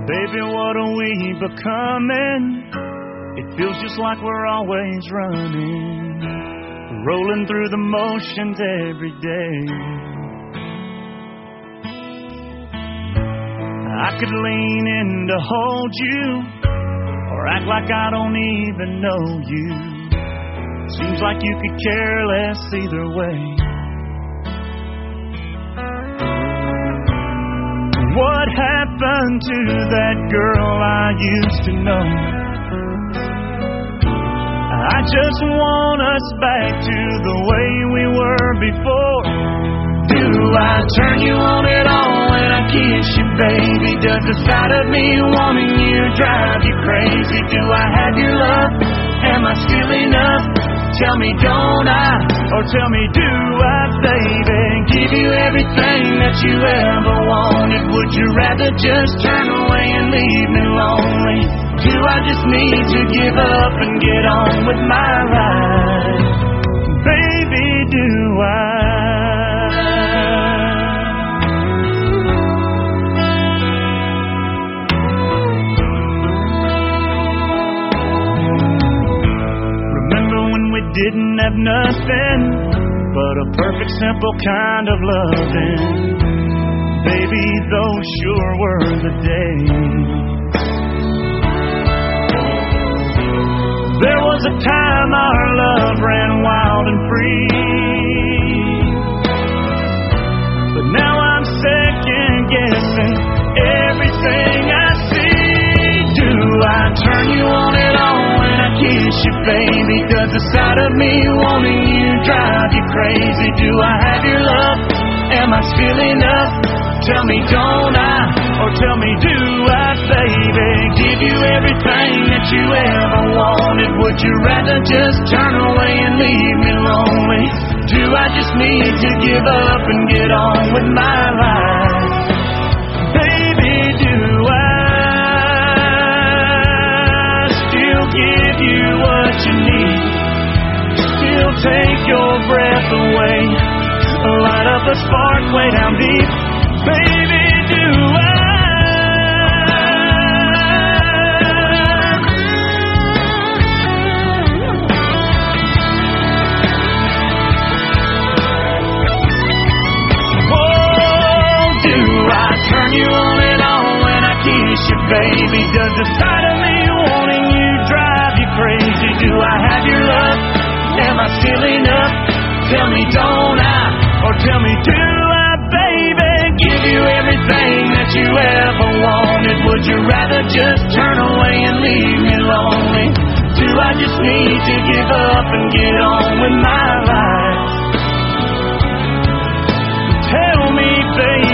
Baby, what are we becoming? It feels just like we're always running, rolling through the motions every day. I could lean in to hold you, or act like I don't even know you. Seems like you could care less either way. What happened to that girl I used to know? I just want us back to the way we were before. Do I turn you on at all when I kiss you, baby? Does the sight of me wanting you drive you crazy? Do I have your love? Am I still enough? Tell me, don't I? Or tell me, do I, baby? Give you everything that you ever wanted. Would you rather just turn away and leave me lonely? Do I just need to give up and get on with my life? Baby, do I? Didn't have nothing but a perfect, simple kind of loving. Baby, those sure were the days. There was a time our love ran wild and free, but now I'm second guessing everything I see. Do I turn you on at all when I kiss you, baby? Does the sight of me wanting you drive you crazy? Do I have your love? Am I still enough? Tell me, don't I? Or tell me, do I, baby? Give you everything that you ever wanted. Would you rather just turn away and leave me lonely? Do I just need to give up and get on with my life? Baby, do I give you what you need? Still take your breath away, light up a spark way down deep. Baby, do I? Oh, do I turn you on and on when I kiss you, baby? Does the sight of me wanting you drive you crazy? Do I have your love? Am I still enough? Tell me, don't I? Or tell me, do I, baby? Give you everything that you ever wanted. Would you rather just turn away and leave me lonely? Do I just need to give up and get on with my life? Tell me, baby.